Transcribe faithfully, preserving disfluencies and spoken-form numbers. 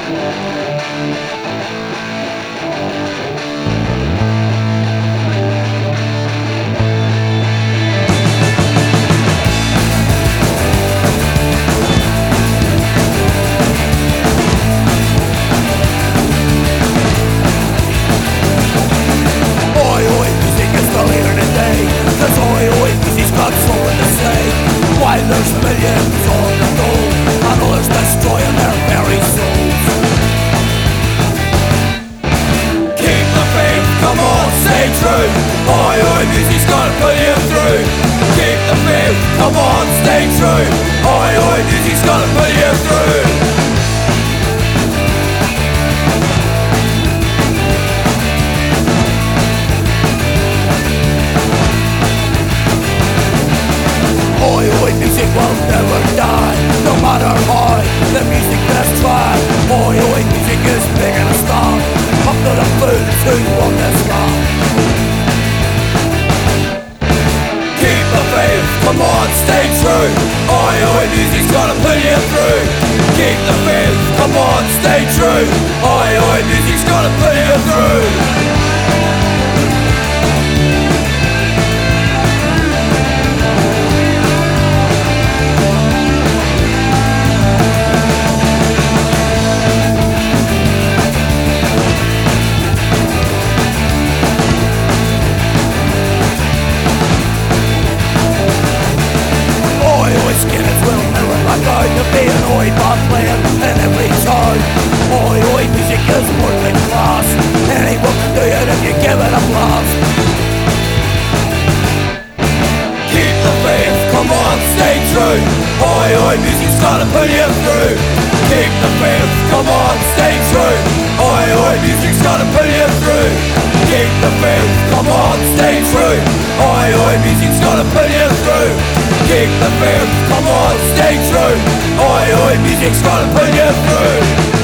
There's millions on the go, and others destroying their very souls. Keep the faith, come on, stay true. Oi, oi, music's gonna pull you through. Keep the faith, come on, stay true. Oi, oi, music's gonna pull you through. Oi, oi, music will never die, no matter how the music best try. Oi, oi, music is big and a star, up to the food to on the sky. Keep the faith, come on, stay true. Oi, oi, music's gonna pull you through. Keep the faith, come on, stay true. Oi, oi, music's gonna pull you through. Be annoyed by playing in every tone. Oi, oi, music is working class. Anyone can do it if you give it a blast. Keep the faith, come on, stay true. Oi, oi, music's gonna pull you through. Keep the faith, come on, stay true. Oi, oi, music's gonna pull you through. Keep the faith, come on, stay true. Oi, oi, music's gonna pull you through. Keep the faith, come on, stay true. Oi, oi, music's gonna pull you through.